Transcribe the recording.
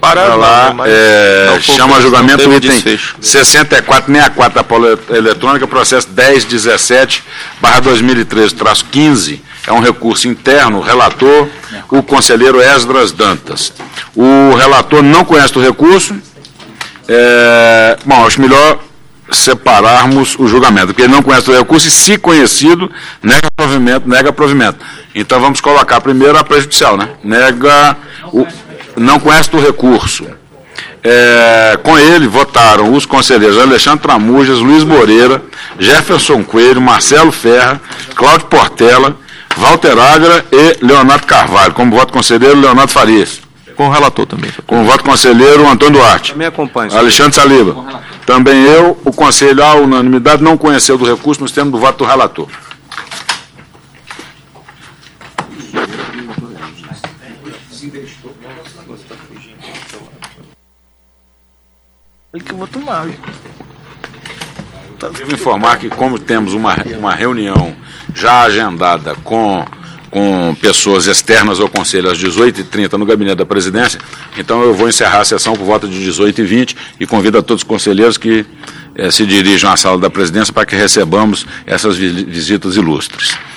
separado lá, chama julgamento o item desfecho. 6464 da Polo Eletrônica, processo 1017/2013-15, é um recurso interno, relator, o conselheiro Esdras Dantas. O relator não conhece o recurso, bom, acho melhor separarmos o julgamento, porque ele não conhece o recurso e, se conhecido, nega provimento. Então, vamos colocar primeiro a prejudicial, né? Não conhece o recurso. Com ele votaram os conselheiros Alexandre Tramujas, Luiz Moreira, Jefferson Coelho, Marcelo Ferra, Cláudio Portela, Walter Agra e Leonardo Carvalho. Como voto conselheiro, Leonardo Farias. Com o relator também. Com o voto conselheiro, Antônio Duarte. Me acompanhe. Alexandre Saliba. Também eu, o conselho, à unanimidade, não conheceu do recurso nos termos do voto do relator. Que eu vou tomar. Devo informar que, como temos uma reunião já agendada com pessoas externas ao Conselho às 18h30 no gabinete da presidência, então eu vou encerrar a sessão por volta de 18h20 e convido a todos os conselheiros que se dirijam à sala da presidência para que recebamos essas visitas ilustres.